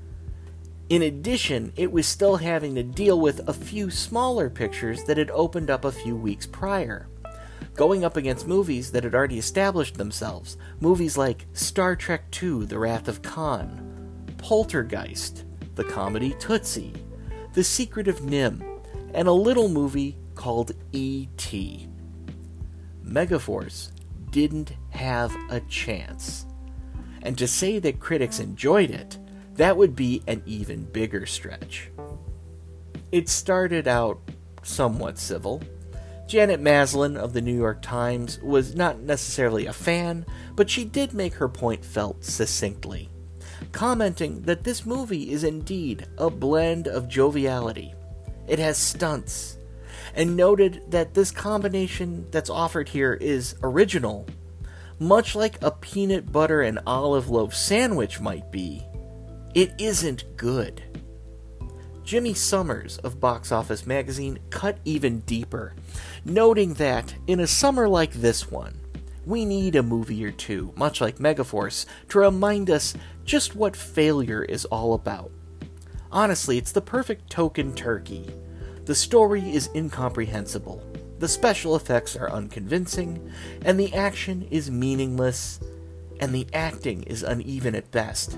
In addition, it was still having to deal with a few smaller pictures that had opened up a few weeks prior, going up against movies that had already established themselves, movies like Star Trek two: The Wrath of Khan, Poltergeist, the comedy Tootsie, The Secret of Nim, and a little movie called E T Megaforce didn't have a chance. And to say that critics enjoyed it, that would be an even bigger stretch. It started out somewhat civil. Janet Maslin of the New York Times was not necessarily a fan, but she did make her point felt succinctly, commenting that this movie is indeed a blend of joviality. It has stunts, and noted that this combination that's offered here is original, much like a peanut butter and olive loaf sandwich might be. It isn't good. Jimmy Summers of Box Office Magazine cut even deeper, noting that in a summer like this one, we need a movie or two, much like Megaforce, to remind us just what failure is all about. Honestly, it's the perfect token turkey. The story is incomprehensible, the special effects are unconvincing, and the action is meaningless, and the acting is uneven at best.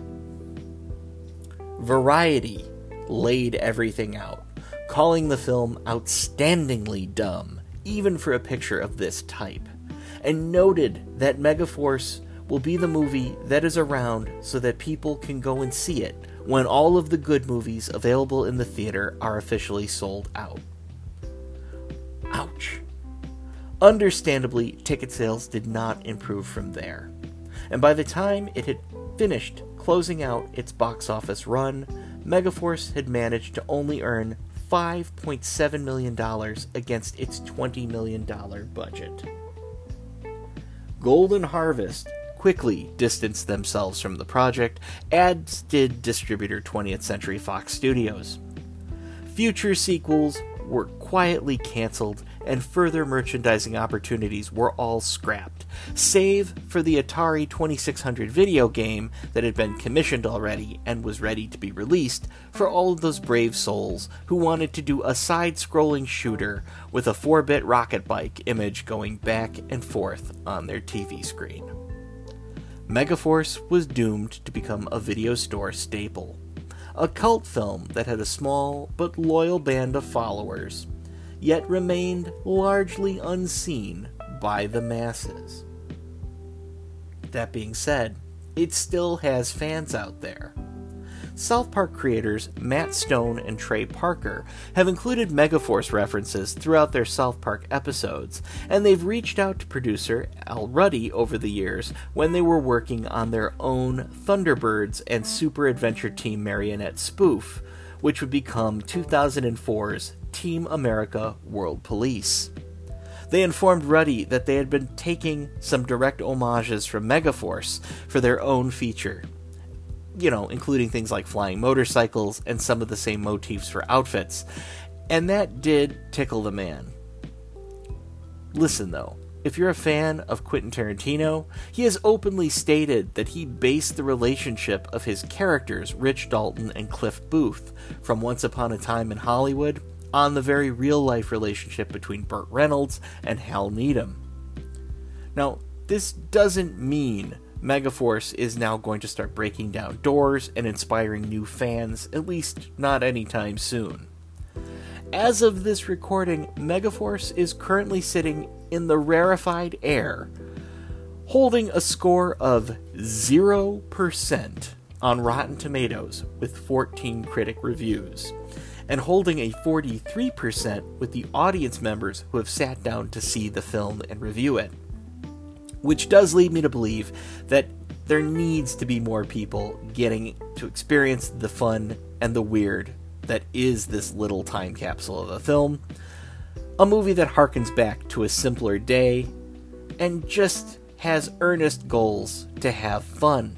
Variety laid everything out, calling the film outstandingly dumb, even for a picture of this type, and noted that Megaforce will be the movie that is around so that people can go and see it when all of the good movies available in the theater are officially sold out. Ouch. Understandably, ticket sales did not improve from there, and by the time it had finished closing out its box office run, Megaforce had managed to only earn five point seven million dollars against its twenty million dollars budget. Golden Harvest quickly distanced themselves from the project, as did distributor twentieth Century Fox Studios. Future sequels were quietly canceled, and further merchandising opportunities were all scrapped, save for the Atari twenty-six hundred video game that had been commissioned already and was ready to be released for all of those brave souls who wanted to do a side-scrolling shooter with a four-bit rocket bike image going back and forth on their T V screen. Megaforce was doomed to become a video store staple, a cult film that had a small but loyal band of followers, yet remained largely unseen by the masses. That being said, it still has fans out there. South Park creators Matt Stone and Trey Parker have included Megaforce references throughout their South Park episodes, and they've reached out to producer Al Ruddy over the years when they were working on their own Thunderbirds and Super Adventure Team marionette spoof, which would become two thousand four's Team America World Police. They informed Ruddy that they had been taking some direct homages from Megaforce for their own feature. You know, including things like flying motorcycles and some of the same motifs for outfits. And that did tickle the man. Listen though, if you're a fan of Quentin Tarantino, he has openly stated that he based the relationship of his characters, Rich Dalton and Cliff Booth, from Once Upon a Time in Hollywood, on the very real-life relationship between Burt Reynolds and Hal Needham. Now, this doesn't mean Megaforce is now going to start breaking down doors and inspiring new fans, at least not anytime soon. As of this recording, Megaforce is currently sitting in the rarefied air, holding a score of zero percent on Rotten Tomatoes with fourteen critic reviews, and holding a forty-three percent with the audience members who have sat down to see the film and review it. Which does lead me to believe that there needs to be more people getting to experience the fun and the weird that is this little time capsule of a film. A movie that harkens back to a simpler day and just has earnest goals to have fun.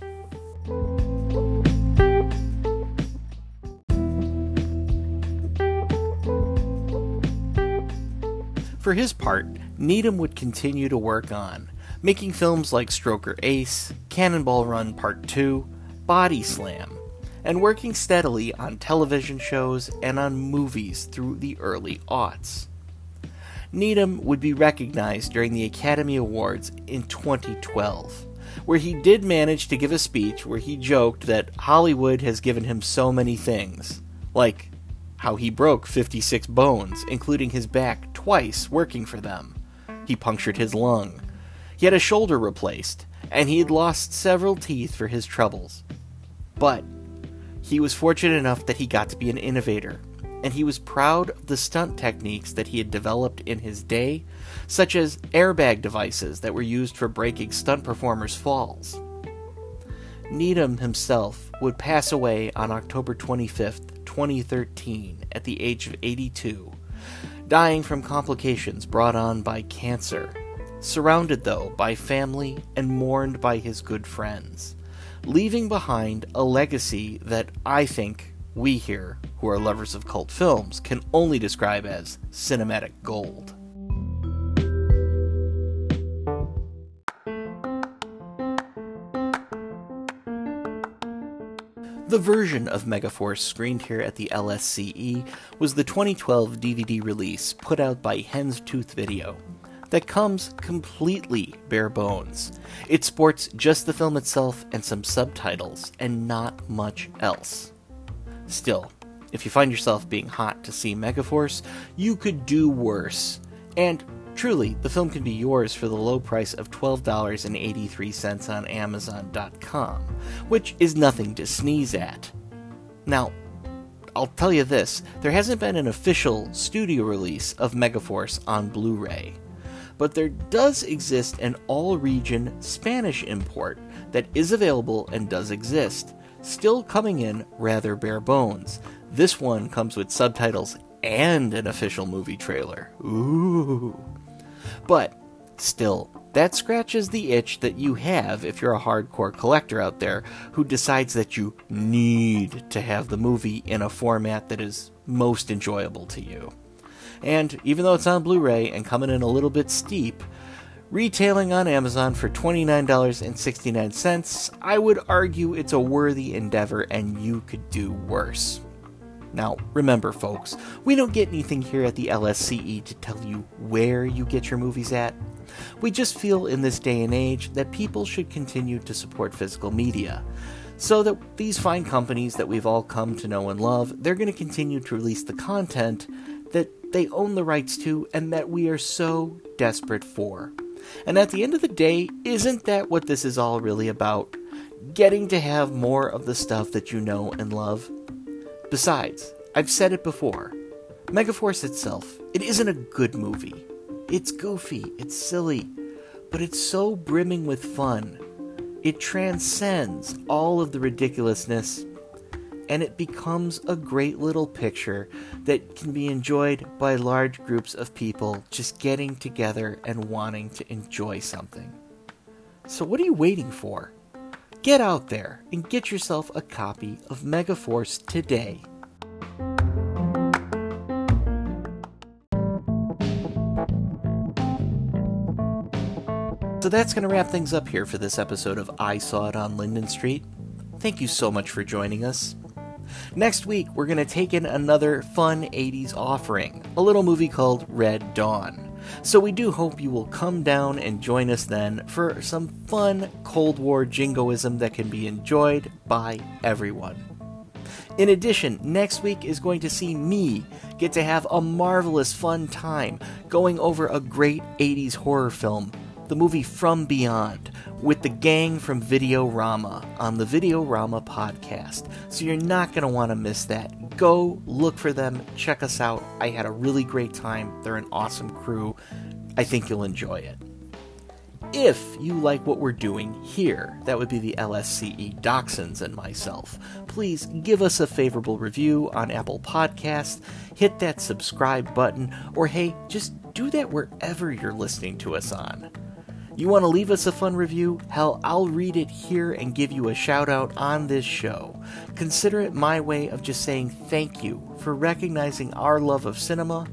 For his part, Needham would continue to work on making films like Stroker Ace, Cannonball Run Part two, Body Slam, and working steadily on television shows and on movies through the early aughts. Needham would be recognized during the Academy Awards in twenty twelve, where he did manage to give a speech where he joked that Hollywood has given him so many things, like how he broke fifty-six bones, including his back twice working for them. He punctured his lung. He had a shoulder replaced, and he had lost several teeth for his troubles. But he was fortunate enough that he got to be an innovator, and he was proud of the stunt techniques that he had developed in his day, such as airbag devices that were used for breaking stunt performers' falls. Needham himself would pass away on October twenty-fifth, twenty thirteen, at the age of eighty-two, dying from complications brought on by cancer. Surrounded, though, by family and mourned by his good friends, leaving behind a legacy that I think we here, who are lovers of cult films, can only describe as cinematic gold. The version of Megaforce screened here at the L S C E was the twenty twelve D V D release put out by Hen's Tooth Video, that comes completely bare bones. It sports just the film itself and some subtitles, and not much else. Still, if you find yourself being hot to see Megaforce, you could do worse. And truly, the film can be yours for the low price of twelve dollars and eighty-three cents on Amazon dot com, which is nothing to sneeze at. Now, I'll tell you this, there hasn't been an official studio release of Megaforce on Blu-ray, but there does exist an all-region Spanish import that is available and does exist, still coming in rather bare bones. This one comes with subtitles and an official movie trailer. Ooh. But still, that scratches the itch that you have if you're a hardcore collector out there who decides that you need to have the movie in a format that is most enjoyable to you. And even though it's on Blu-ray and coming in a little bit steep, retailing on Amazon for twenty-nine dollars and sixty-nine cents, I would argue it's a worthy endeavor and you could do worse. Now, remember folks, we don't get anything here at the L S C E to tell you where you get your movies at. We just feel in this day and age that people should continue to support physical media, so that these fine companies that we've all come to know and love, they're going to continue to release the content that they own the rights to and that we are so desperate for. And at the end of the day, isn't that what this is all really about? Getting to have more of the stuff that you know and love? Besides, I've said it before, Megaforce itself, it isn't a good movie. It's goofy, it's silly, but it's so brimming with fun. It transcends all of the ridiculousness, and it becomes a great little picture that can be enjoyed by large groups of people just getting together and wanting to enjoy something. So what are you waiting for? Get out there and get yourself a copy of Megaforce today. So that's going to wrap things up here for this episode of I Saw It on Linden Street. Thank you so much for joining us. Next week, we're going to take in another fun eighties offering, a little movie called Red Dawn. So we do hope you will come down and join us then for some fun Cold War jingoism that can be enjoyed by everyone. In addition, next week is going to see me get to have a marvelous fun time going over a great eighties horror film, the movie From Beyond, with the gang from Videorama on the Videorama podcast. So you're not going to want to miss that. Go look for them, check us out. I had a really great time. They're an awesome crew. I think you'll enjoy it. If you like what we're doing here, that would be the L S C E Dachshunds and myself, please give us a favorable review on Apple Podcasts, hit that subscribe button, or hey, just do that wherever you're listening to us on. You want to leave us a fun review? Hell, I'll read it here and give you a shout out on this show. Consider it my way of just saying thank you for recognizing our love of cinema.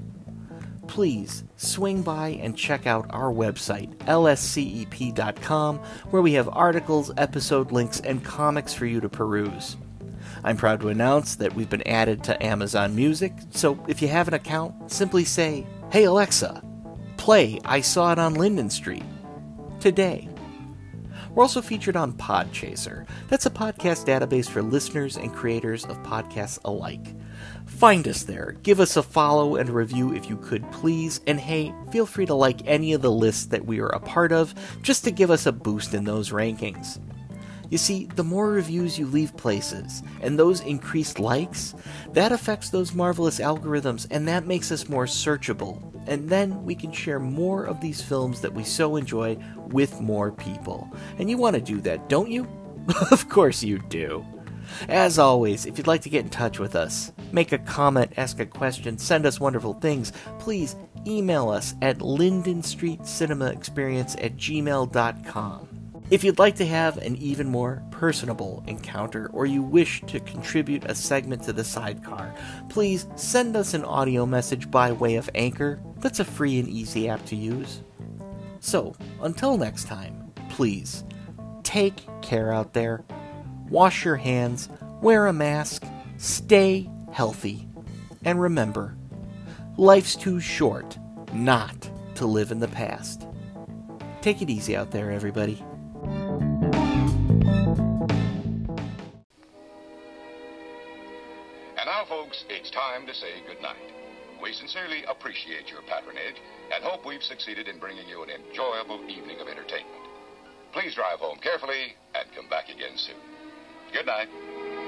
Please swing by and check out our website, L S C E P dot com, where we have articles, episode links, and comics for you to peruse. I'm proud to announce that we've been added to Amazon Music, so if you have an account, simply say, "Hey Alexa, play I Saw It on Linden Street." Today. We're also featured on Podchaser. That's a podcast database for listeners and creators of podcasts alike. Find us there, give us a follow and a review if you could please, and hey, feel free to like any of the lists that we are a part of, just to give us a boost in those rankings. You see, the more reviews you leave places, and those increased likes, that affects those marvelous algorithms, and that makes us more searchable. And then we can share more of these films that we so enjoy with more people. And you want to do that, don't you? Of course you do. As always, if you'd like to get in touch with us, make a comment, ask a question, send us wonderful things, please email us at lindenstreetcinemaexperience at gmail dot com. If you'd like to have an even more personable encounter, or you wish to contribute a segment to the sidecar, please send us an audio message by way of Anchor. That's a free and easy app to use. So, until next time, please, take care out there, wash your hands, wear a mask, stay healthy, and remember, life's too short not to live in the past. Take it easy out there, everybody. And now, folks, it's time to say goodnight. We sincerely appreciate your patronage and hope we've succeeded in bringing you an enjoyable evening of entertainment. Please drive home carefully and come back again soon. Good night.